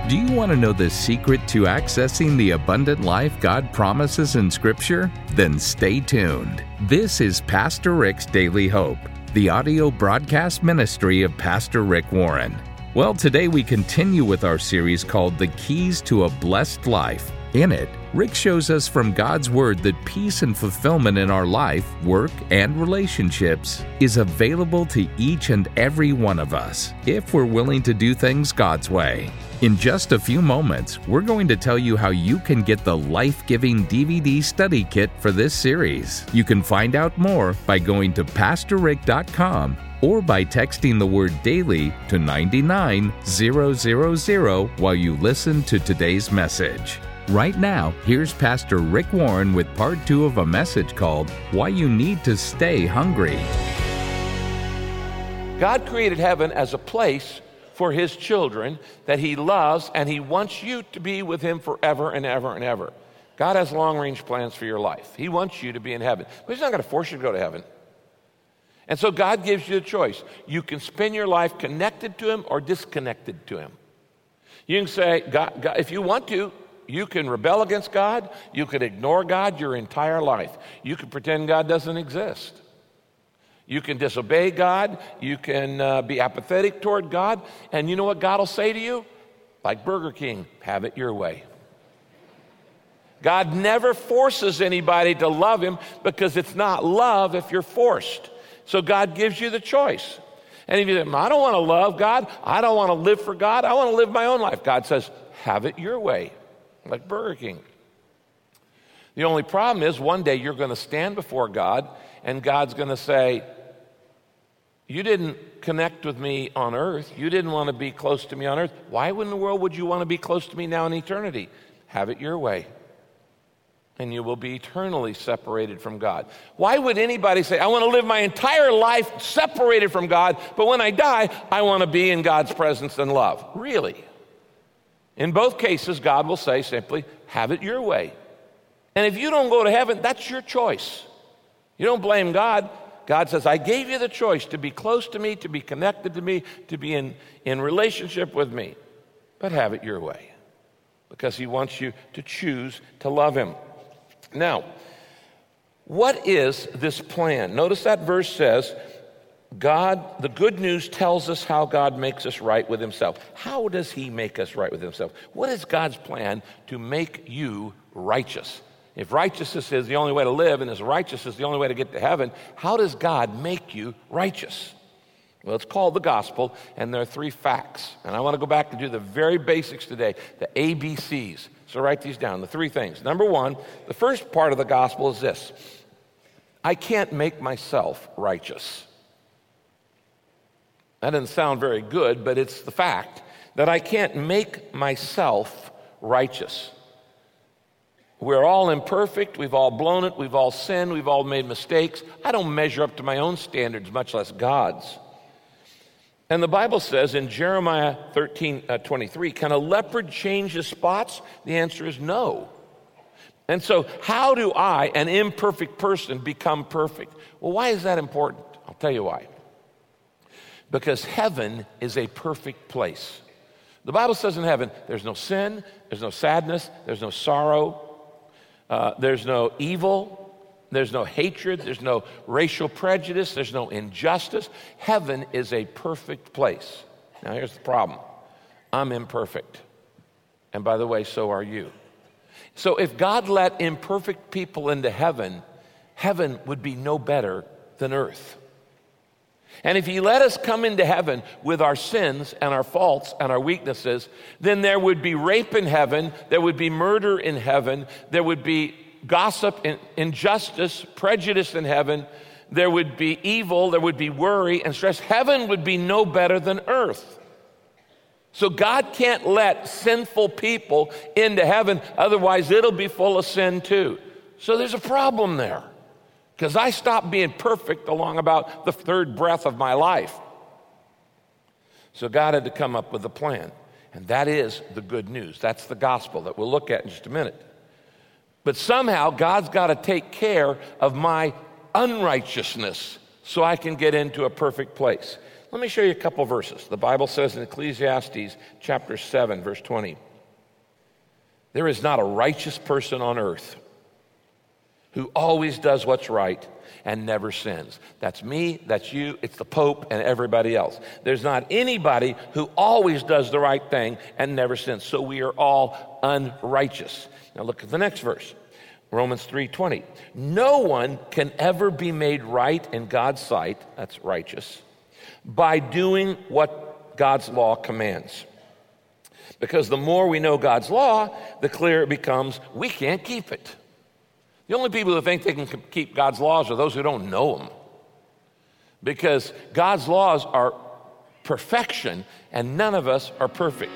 Do you want to know the secret to accessing the abundant life God promises in Scripture? Then stay tuned. This is Pastor Rick's Daily Hope, the audio broadcast ministry of Pastor Rick Warren. Well, today we continue with our series called The Keys to a Blessed Life. In it, Rick shows us from God's Word that peace and fulfillment in our life, work, and relationships is available to each and every one of us if we're willing to do things God's way. In just a few moments, we're going to tell you how you can get the life-giving DVD study kit for this series. You can find out more by going to PastorRick.com or by texting the word DAILY to 99000 while you listen to today's message. Right now, here's Pastor Rick Warren with part 2 of a message called Why You Need to Stay Hungry. God created heaven as a place for His children that He loves, and He wants you to be with Him forever and ever and ever. God has long-range plans for your life. He wants you to be in heaven, but He's not going to force you to go to heaven. And so God gives you a choice. You can spend your life connected to Him or disconnected to Him. You can say, God, if you want to, you can rebel against God. You can ignore God your entire life. You can pretend God doesn't exist. You can disobey God. You can be apathetic toward God. And you know what God will say to you? Like Burger King, have it your way. God never forces anybody to love Him because it's not love if you're forced. So God gives you the choice. And if you say, I don't want to love God, I don't want to live for God, I want to live my own life. God says, have it your way, like Burger King. The only problem is one day you're going to stand before God and God's going to say, you didn't connect with me on earth. You didn't want to be close to me on earth. Why in the world would you want to be close to me now in eternity? Have it your way. And you will be eternally separated from God. Why would anybody say, I want to live my entire life separated from God, but when I die, I want to be in God's presence and love? Really? In both cases, God will say simply, have it your way. And if you don't go to heaven, that's your choice. You don't blame God. God says, I gave you the choice to be close to me, to be connected to me, to be in relationship with me. But have it your way. Because He wants you to choose to love Him. Now, what is this plan? Notice that verse says, God, the good news tells us how God makes us right with Himself. How does He make us right with Himself? What is God's plan to make you righteous? If righteousness is the only way to live and His righteousness is the only way to get to heaven, how does God make you righteous? Well, it's called the gospel, and there are 3 facts. And I want to go back and do the very basics today, the ABCs. So write these down, the 3 things. Number 1, the first part of the gospel is this. I can't make myself righteous. That doesn't sound very good, but it's the fact that I can't make myself righteous. We're all imperfect. We've all blown it. We've all sinned. We've all made mistakes. I don't measure up to my own standards, much less God's. And the Bible says in Jeremiah 13:23, can a leopard change his spots? The answer is no. And so how do I, an imperfect person, become perfect? Well, why is that important? I'll tell you why. Because heaven is a perfect place. The Bible says in heaven, there's no sin, there's no sadness, there's no sorrow, there's no evil, there's no hatred, there's no racial prejudice, there's no injustice. Heaven is a perfect place. Now here's the problem. I'm imperfect. And by the way, so are you. So if God let imperfect people into heaven, heaven would be no better than earth. And if He let us come into heaven with our sins and our faults and our weaknesses, then there would be rape in heaven, there would be murder in heaven, there would be gossip, injustice, prejudice in heaven, there would be evil, there would be worry and stress. Heaven would be no better than earth. So God can't let sinful people into heaven, otherwise it'll be full of sin too. So there's a problem there. Because I stopped being perfect along about the 3rd breath of my life. So God had to come up with a plan. And that is the good news. That's the gospel that we'll look at in just a minute. But somehow God's got to take care of my unrighteousness so I can get into a perfect place. Let me show you a couple verses. The Bible says in Ecclesiastes chapter 7, verse 20, there is not a righteous person on earth who always does what's right and never sins. That's me, that's you, it's the Pope and everybody else. There's not anybody who always does the right thing and never sins. So we are all unrighteous. Now look at the next verse. Romans 3:20. No one can ever be made right in God's sight, that's righteous, by doing what God's law commands. Because the more we know God's law, the clearer it becomes we can't keep it. The only people who think they can keep God's laws are those who don't know them. Because God's laws are perfection, and none of us are perfect.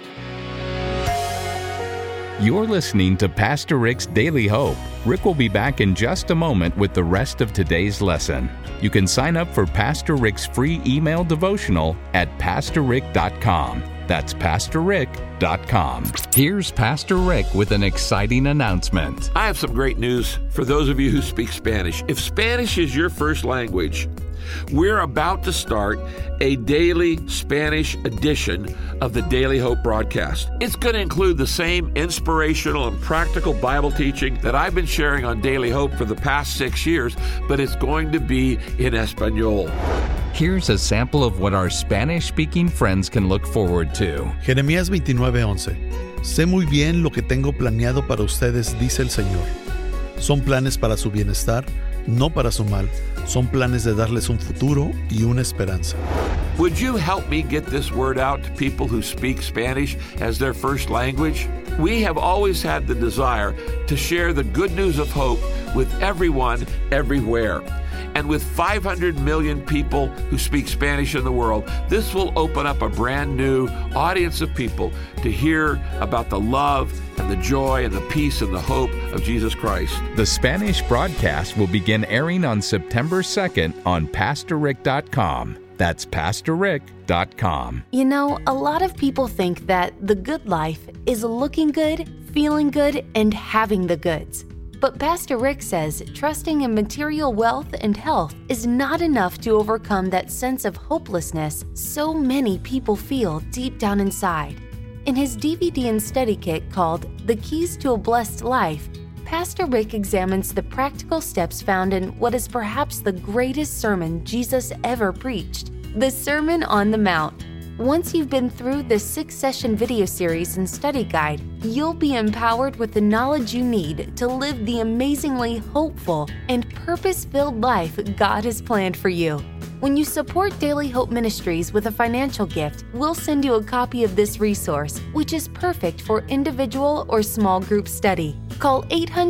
You're listening to Pastor Rick's Daily Hope. Rick will be back in just a moment with the rest of today's lesson. You can sign up for Pastor Rick's free email devotional at PastorRick.com. That's PastorRick.com. Here's Pastor Rick with an exciting announcement. I have some great news for those of you who speak Spanish. If Spanish is your first language, we're about to start a daily Spanish edition of the Daily Hope broadcast. It's going to include the same inspirational and practical Bible teaching that I've been sharing on Daily Hope for the past 6 years, but it's going to be in Espanol. Here's a sample of what our Spanish-speaking friends can look forward to. Jeremías 29:11. Sé muy bien lo que tengo planeado para ustedes, dice el Señor. Son planes para su bienestar, no para su mal. Son planes de darles un futuro y una esperanza. Would you help me get this word out to people who speak Spanish as their first language? We have always had the desire to share the good news of hope with everyone, everywhere. And with 500 million people who speak Spanish in the world, this will open up a brand new audience of people to hear about the love and the joy and the peace and the hope of Jesus Christ. The Spanish broadcast will begin airing on September 2nd on PastorRick.com. That's PastorRick.com. You know, a lot of people think that the good life is looking good, feeling good, and having the goods. But Pastor Rick says trusting in material wealth and health is not enough to overcome that sense of hopelessness so many people feel deep down inside. In his DVD and study kit called The Keys to a Blessed Life, Pastor Rick examines the practical steps found in what is perhaps the greatest sermon Jesus ever preached, the Sermon on the Mount. Once you've been through this 6-session video series and study guide, you'll be empowered with the knowledge you need to live the amazingly hopeful and purpose-filled life God has planned for you. When you support Daily Hope Ministries with a financial gift, we'll send you a copy of this resource, which is perfect for individual or small group study. Call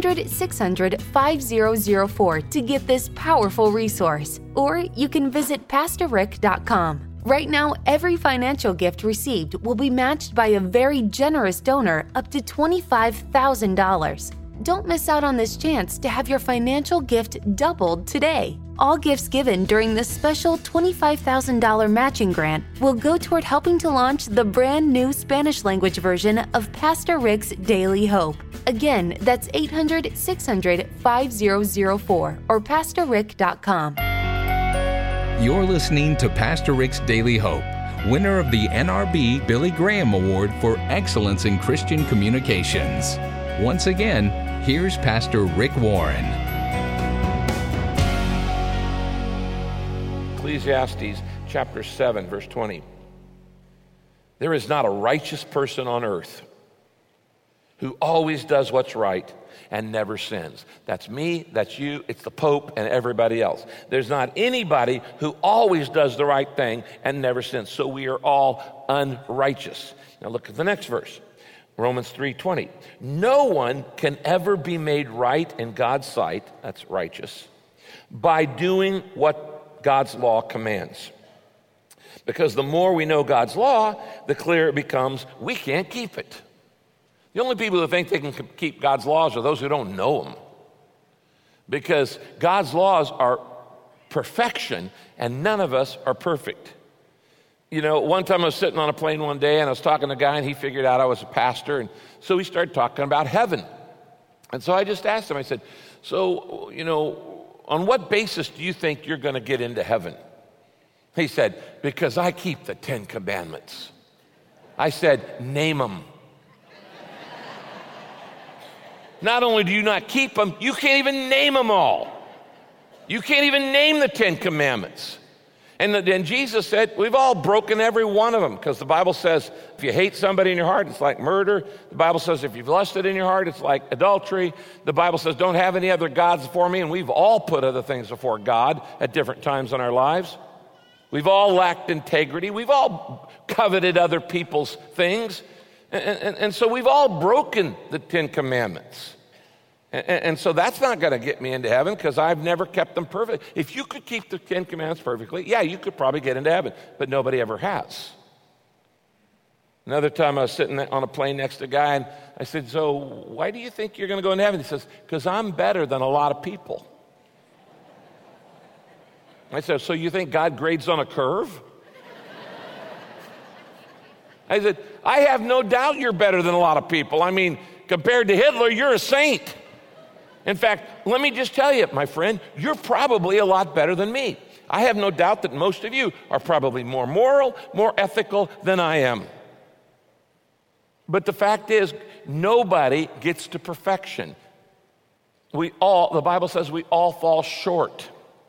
800-600-5004 to get this powerful resource, or you can visit PastorRick.com. Right now, every financial gift received will be matched by a very generous donor up to $25,000. Don't miss out on this chance to have your financial gift doubled today. All gifts given during this special $25,000 matching grant will go toward helping to launch the brand new Spanish language version of Pastor Rick's Daily Hope. Again, that's 800-600-5004 or PastorRick.com. You're listening to Pastor Rick's Daily Hope, winner of the NRB Billy Graham Award for Excellence in Christian Communications. Once again, here's Pastor Rick Warren. Ecclesiastes chapter 7, verse 20. There is not a righteous person on earth who always does what's right and never sins. That's me, that's you, it's the Pope and everybody else. There's not anybody who always does the right thing and never sins. So we are all unrighteous. Now look at the next verse. Romans 3:20. No one can ever be made right in God's sight, that's righteous, by doing what God's law commands. Because the more we know God's law, the clearer it becomes we can't keep it. The only people who think they can keep God's laws are those who don't know them. Because God's laws are perfection, and none of us are perfect. You know, one time I was sitting on a plane one day, and I was talking to a guy, and he figured out I was a pastor, and so we started talking about heaven. And so I just asked him, I said, so, you know, on what basis do you think you're going to get into heaven? He said, because I keep the 10 Commandments. I said, name them. Not only do you not keep them, you can't even name them all. You can't even name the 10 Commandments. And then Jesus said, we've all broken every one of them, because the Bible says if you hate somebody in your heart, it's like murder. The Bible says if you've lusted in your heart, it's like adultery. The Bible says don't have any other gods before me, and we've all put other things before God at different times in our lives. We've all lacked integrity. We've all coveted other people's things. And so we've all broken the 10 Commandments. And so that's not going to get me into heaven, because I've never kept them perfect. If you could keep the 10 Commandments perfectly, yeah, you could probably get into heaven, but nobody ever has. Another time I was sitting on a plane next to a guy, and I said, so why do you think you're going to go into heaven? He says, because I'm better than a lot of people. I said, so you think God grades on a curve? I said, I have no doubt you're better than a lot of people. I mean, compared to Hitler, you're a saint. In fact, let me just tell you, my friend, you're probably a lot better than me. I have no doubt that most of you are probably more moral, more ethical than I am. But the fact is, nobody gets to perfection. The Bible says we all fall short.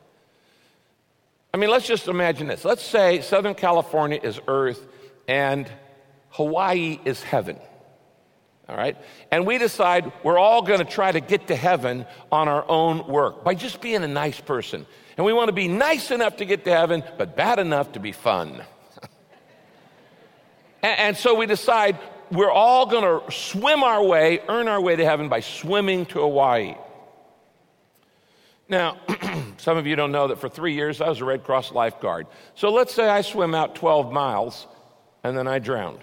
I mean, let's just imagine this. Let's say Southern California is earth and Hawaii is heaven. All right? And we decide we're all going to try to get to heaven on our own work by just being a nice person. And we want to be nice enough to get to heaven, but bad enough to be fun. And so we decide we're all going to swim our way, earn our way to heaven by swimming to Hawaii. Now, some of you don't know that for 3 years I was a Red Cross lifeguard. So let's say I swim out 12 miles and then I drowned.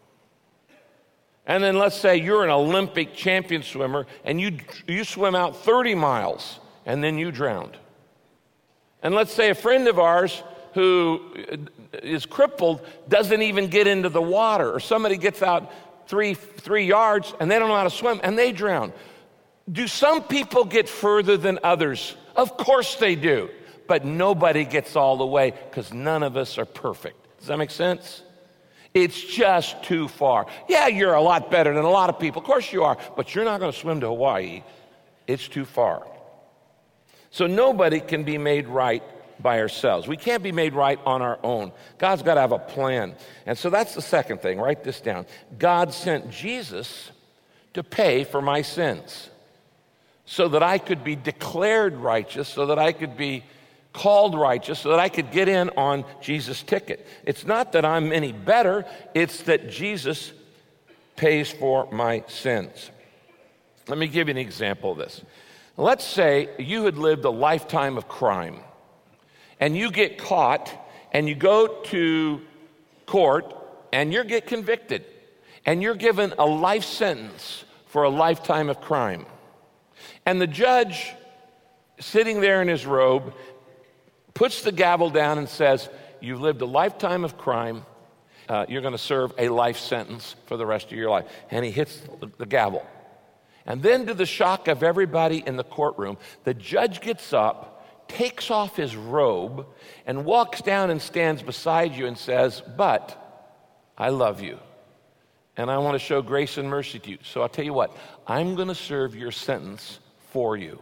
And then let's say you're an Olympic champion swimmer and you swim out 30 miles and then you drowned. And let's say a friend of ours who is crippled doesn't even get into the water, or somebody gets out three yards and they don't know how to swim and they drown. Do some people get further than others? Of course they do. But nobody gets all the way, because none of us are perfect. Does that make sense? It's just too far. Yeah, you're a lot better than a lot of people. Of course you are, but you're not going to swim to Hawaii. It's too far. So nobody can be made right by ourselves. We can't be made right on our own. God's got to have a plan. And so that's the second thing. Write this down. God sent Jesus to pay for my sins so that I could be declared righteous, so that I could be called righteous, so that I could get in on Jesus' ticket. It's not that I'm any better, it's that Jesus pays for my sins. Let me give you an example of this. Let's say you had lived a lifetime of crime, and you get caught, and you go to court, and you get convicted, and you're given a life sentence for a lifetime of crime. And the judge, sitting there in his robe, puts the gavel down and says, you've lived a lifetime of crime. You're going to serve a life sentence for the rest of your life. And he hits the gavel. And then, to the shock of everybody in the courtroom, the judge gets up, takes off his robe, and walks down and stands beside you and says, but I love you. And I want to show grace and mercy to you. So I'll tell you what, I'm going to serve your sentence for you.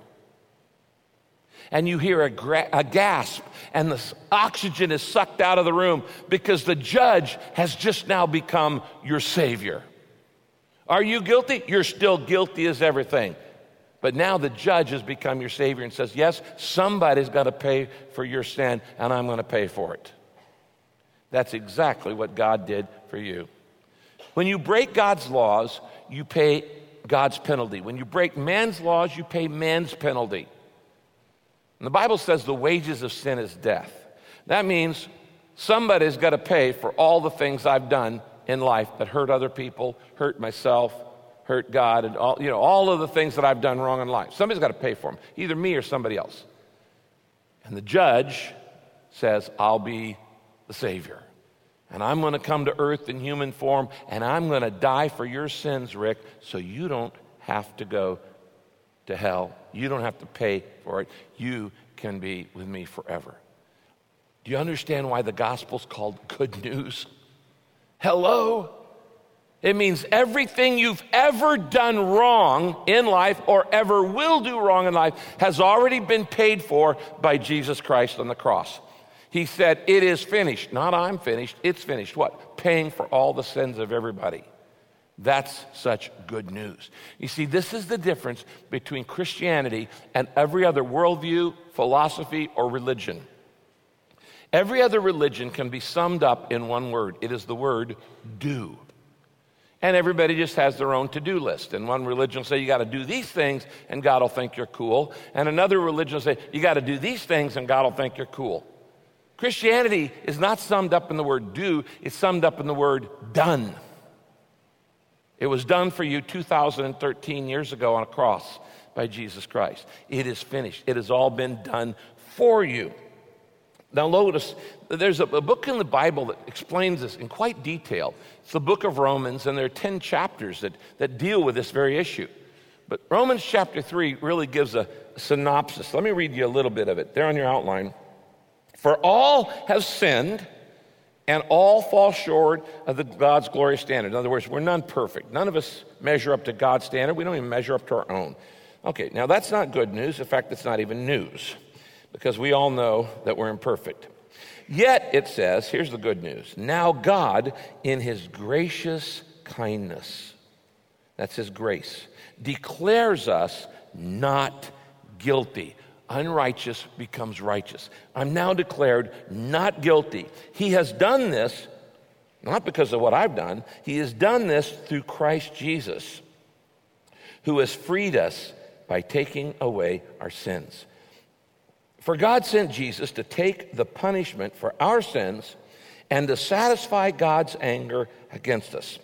And you hear a gasp, and the oxygen is sucked out of the room because the judge has just now become your Savior. Are you guilty? You're still guilty as everything. But now the judge has become your Savior and says, yes, somebody's got to pay for your sin, and I'm going to pay for it. That's exactly what God did for you. When you break God's laws, you pay God's penalty. When you break man's laws, you pay man's penalty. And the Bible says the wages of sin is death. That means somebody's got to pay for all the things I've done in life that hurt other people, hurt myself, hurt God, and all of the things that I've done wrong in life. Somebody's got to pay for them, either me or somebody else. And the judge says, I'll be the Savior. And I'm going to come to earth in human form, and I'm going to die for your sins, Rick, so you don't have to go to hell. You don't have to pay for it. You can be with me forever. Do you understand why the gospel's called good news? Hello? It means everything you've ever done wrong in life or ever will do wrong in life has already been paid for by Jesus Christ on the cross. He said, it is finished. Not I'm finished, it's finished. What? Paying for all the sins of everybody. That's such good news. You see, this is the difference between Christianity and every other worldview, philosophy, or religion. Every other religion can be summed up in one word. It is the word do. And everybody just has their own to-do list. And one religion will say, you got to do these things and God will think you're cool. And another religion will say, you got to do these things and God will think you're cool. Christianity is not summed up in the word do, it's summed up in the word done. It was done for you 2,013 years ago on a cross by Jesus Christ. It is finished. It has all been done for you. Now notice, there's a book in the Bible that explains this in quite detail. It's the book of Romans, and there are 10 chapters that deal with this very issue. But Romans chapter 3 really gives a synopsis. Let me read you a little bit of it. There on your outline. For all have sinned, and all fall short of God's glorious standard. In other words, we're none perfect. None of us measure up to God's standard. We don't even measure up to our own. Okay, now that's not good news. In fact, it's not even news, because we all know that we're imperfect. Yet, it says, here's the good news. Now God, in his gracious kindness, that's his grace, declares us not guilty. Unrighteous becomes righteous. I'm now declared not guilty. He has done this, not because of what I've done. He has done this through Christ Jesus, who has freed us by taking away our sins. For God sent Jesus to take the punishment for our sins and to satisfy God's anger against us.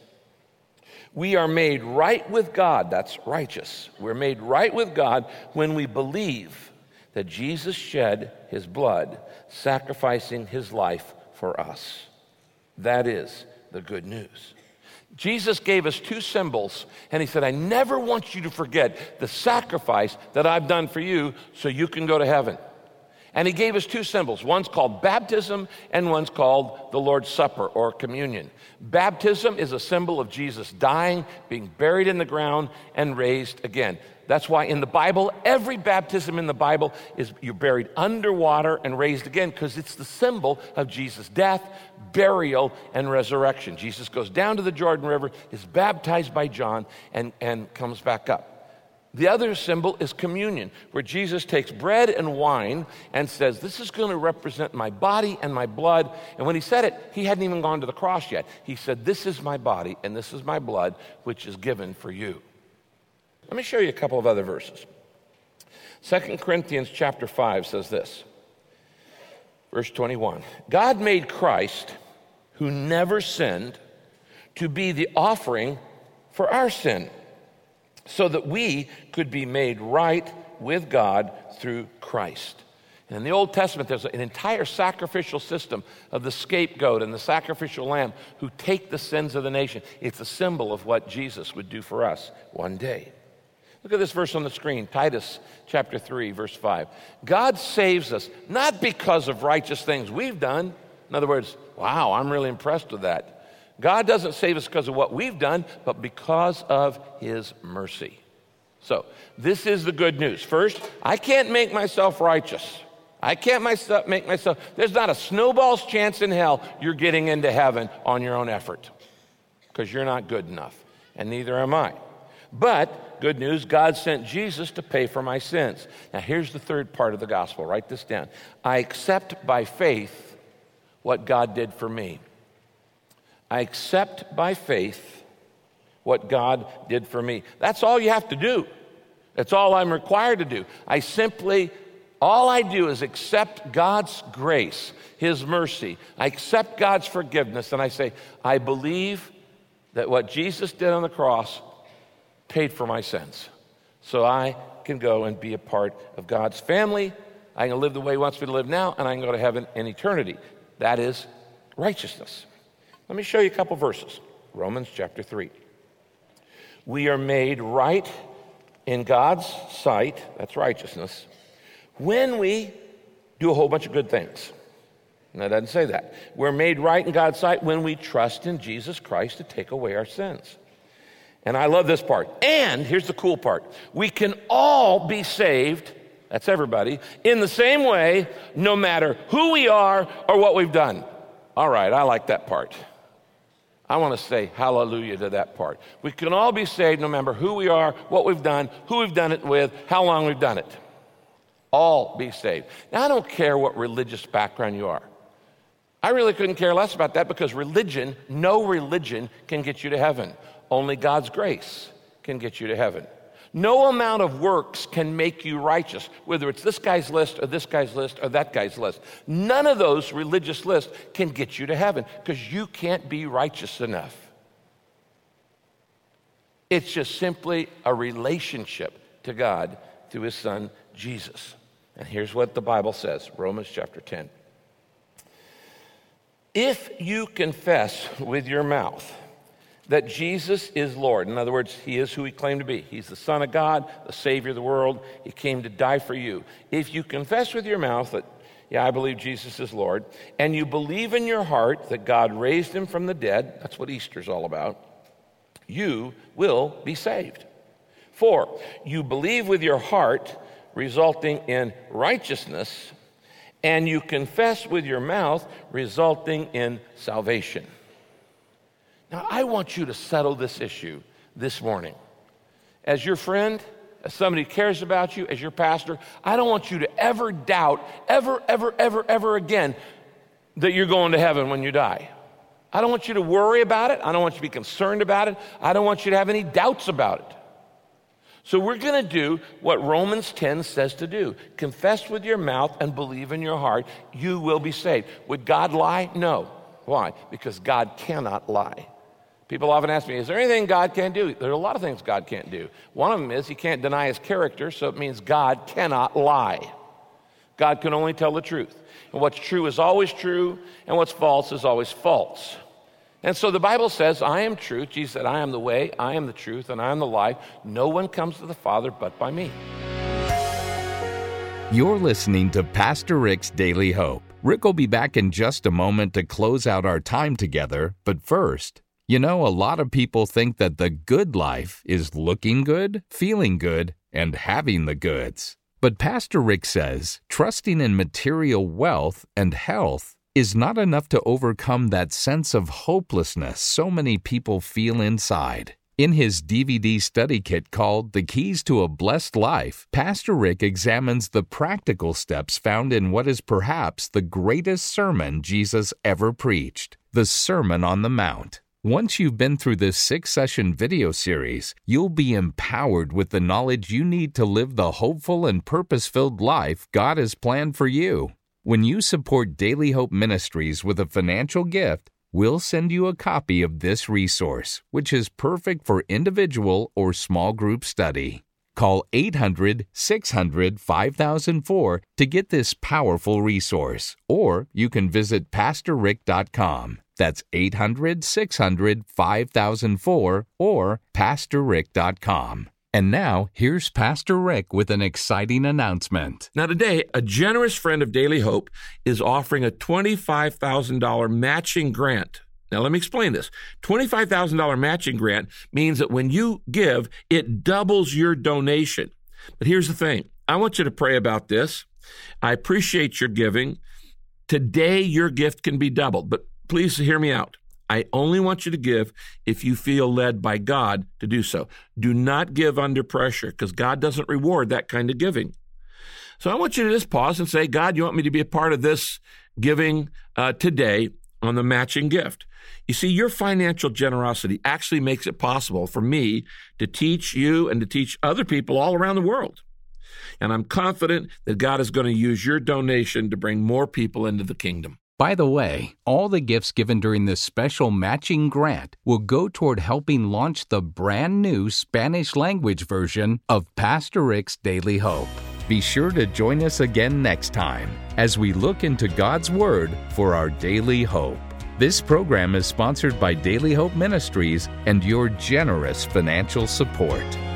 We are made right with God, that's righteous. We're made right with God when we believe that Jesus shed his blood, sacrificing his life for us. That is the good news. Jesus gave us two symbols, and he said, I never want you to forget the sacrifice that I've done for you so you can go to heaven. And he gave us two symbols. One's called baptism, and one's called the Lord's Supper or communion. Baptism is a symbol of Jesus dying, being buried in the ground, and raised again. That's why in the Bible, every baptism in the Bible is you're buried underwater and raised again, because it's the symbol of Jesus' death, burial, and resurrection. Jesus goes down to the Jordan River, is baptized by John, and comes back up. The other symbol is communion, where Jesus takes bread and wine and says, this is going to represent my body and my blood. And when he said it, he hadn't even gone to the cross yet. He said, this is my body and this is my blood, which is given for you. Let me show you a couple of other verses. 2 Corinthians chapter 5 says this, verse 21. God made Christ, who never sinned, to be the offering for our sin, so that we could be made right with God through Christ. And in the Old Testament, there's an entire sacrificial system of the scapegoat and the sacrificial lamb who take the sins of the nation. It's a symbol of what Jesus would do for us one day. Look at this verse on the screen, Titus chapter 3, verse 5. God saves us not because of righteous things we've done. In other words, wow, I'm really impressed with that. God doesn't save us because of what we've done, but because of his mercy. So, this is the good news. First, I can't make myself righteous. I can't make myself, there's not a snowball's chance in hell you're getting into heaven on your own effort, because you're not good enough, and neither am I. But, good news, God sent Jesus to pay for my sins. Now, here's the third part of the gospel. Write this down. I accept by faith what God did for me. I accept by faith what God did for me. That's all you have to do. That's all I'm required to do. All I do is accept God's grace, his mercy. I accept God's forgiveness, and I say, I believe that what Jesus did on the cross paid for my sins. So I can go and be a part of God's family. I can live the way he wants me to live now, and I can go to heaven in eternity. That is righteousness. Let me show you a couple verses. Romans chapter 3. We are made right in God's sight, that's righteousness, when we do a whole bunch of good things. No, it doesn't say that. We're made right in God's sight when we trust in Jesus Christ to take away our sins. And I love this part. And here's the cool part. We can all be saved, that's everybody, in the same way, no matter who we are or what we've done. All right, I like that part. I want to say hallelujah to that part. We can all be saved no matter who we are, what we've done, who we've done it with, how long we've done it. All be saved. Now, I don't care what religious background you are. I really couldn't care less about that because religion, no religion can get you to heaven. Only God's grace can get you to heaven. No amount of works can make you righteous, whether it's this guy's list or this guy's list or that guy's list. None of those religious lists can get you to heaven because you can't be righteous enough. It's just simply a relationship to God through his son, Jesus. And here's what the Bible says, Romans chapter 10. If you confess with your mouth that Jesus is Lord, in other words, he is who he claimed to be. He's the Son of God, the Savior of the world. He came to die for you. If you confess with your mouth that, yeah, I believe Jesus is Lord, and you believe in your heart that God raised him from the dead, that's what Easter's all about, you will be saved. For you believe with your heart, resulting in righteousness, and you confess with your mouth, resulting in salvation. Now, I want you to settle this issue this morning. As your friend, as somebody who cares about you, as your pastor, I don't want you to ever doubt, ever again, that you're going to heaven when you die. I don't want you to worry about it. I don't want you to be concerned about it. I don't want you to have any doubts about it. So we're going to do what Romans 10 says to do. Confess with your mouth and believe in your heart. You will be saved. Would God lie? No. Why? Because God cannot lie. People often ask me, is there anything God can't do? There are a lot of things God can't do. One of them is he can't deny his character, so it means God cannot lie. God can only tell the truth. And what's true is always true, and what's false is always false. And so the Bible says, I am truth. Jesus said, I am the way, I am the truth, and I am the life. No one comes to the Father but by me. You're listening to Pastor Rick's Daily Hope. Rick will be back in just a moment to close out our time together. But first, you know, a lot of people think that the good life is looking good, feeling good, and having the goods. But Pastor Rick says trusting in material wealth and health is not enough to overcome that sense of hopelessness so many people feel inside. In his DVD study kit called The Keys to a Blessed Life, Pastor Rick examines the practical steps found in what is perhaps the greatest sermon Jesus ever preached, the Sermon on the Mount. Once you've been through this 6-session video series, you'll be empowered with the knowledge you need to live the hopeful and purpose-filled life God has planned for you. When you support Daily Hope Ministries with a financial gift, we'll send you a copy of this resource, which is perfect for individual or small group study. Call 800-600-5004 to get this powerful resource, or you can visit PastorRick.com. That's 800-600-5004 or PastorRick.com. And now, here's Pastor Rick with an exciting announcement. Now today, a generous friend of Daily Hope is offering a $25,000 matching grant. Now let me explain this. $25,000 matching grant means that when you give, it doubles your donation. But here's the thing. I want you to pray about this. I appreciate your giving. Today, your gift can be doubled, but please hear me out. I only want you to give if you feel led by God to do so. Do not give under pressure because God doesn't reward that kind of giving. So I want you to just pause and say, God, you want me to be a part of this giving today on the matching gift? You see, your financial generosity actually makes it possible for me to teach you and to teach other people all around the world. And I'm confident that God is going to use your donation to bring more people into the kingdom. By the way, all the gifts given during this special matching grant will go toward helping launch the brand new Spanish language version of Pastor Rick's Daily Hope. Be sure to join us again next time as we look into God's Word for our daily hope. This program is sponsored by Daily Hope Ministries and your generous financial support.